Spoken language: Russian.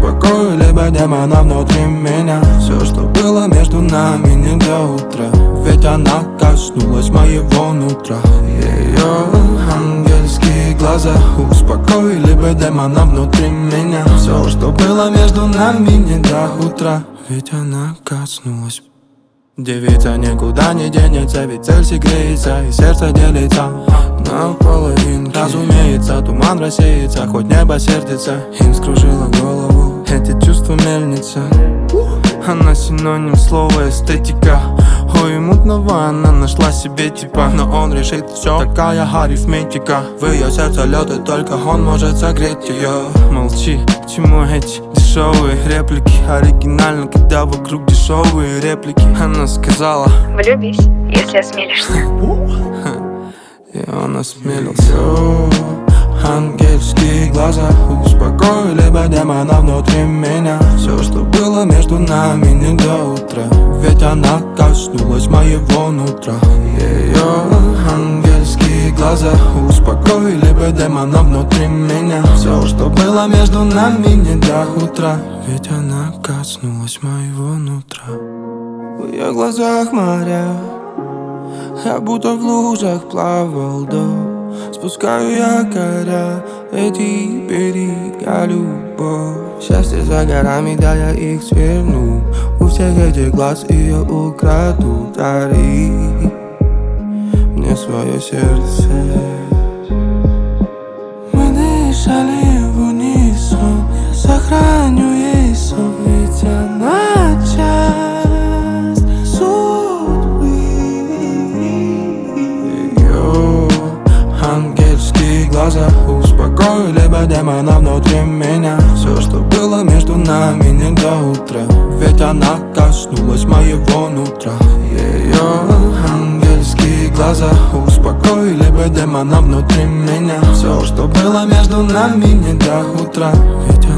успокоили бы демона внутри меня. Все, что было между нами, не до утра. Ведь она коснулась моего нутра. Ее ангельские глаза успокоили бы демона внутри меня. Все, что было между нами, не до утра. Ведь она коснулась. Девица никуда не денется, ведь цель греется и сердце делится на половинки. Разумеется, туман рассеется, хоть небо сердится. Им скружила голову эти чувства мельница. Она синоним слова эстетика. Ой, мутного она нашла себе типа. Но он решит все, такая арифметика. В ее сердце лед, и только он может согреть ее. Молчи, к чему эти дешевые реплики? Оригинально, когда вокруг дешевые реплики. Она сказала: влюбись, если осмелишься. И он осмелился. Ангельские глаза успокоили бы демона внутри меня. Все, что было между нами, не до утра. Ведь она коснулась моего нутра. Ее ангельские глаза успокоили бы демона внутри меня. Все, что было между нами, не до утра. Ведь она коснулась моего нутра. В ее глазах моря, я будто в лужах плавал до. Спускаю якоря, эти берега, любовь. Счастье за горами, да я их сверну. У всех этих глаз ее украдут. Дари мне свое сердце. Мы дышали в унисон, я сохраню ей сон. Ведь она часть судьбы. Ангельские глаза успокоили бы демона внутри меня. Все, что было между нами, не до утра. Ведь она коснулась моего нутра. Ее ангельские глаза успокоили бы демона внутри меня. Все, что было между нами, не до утра. Ведь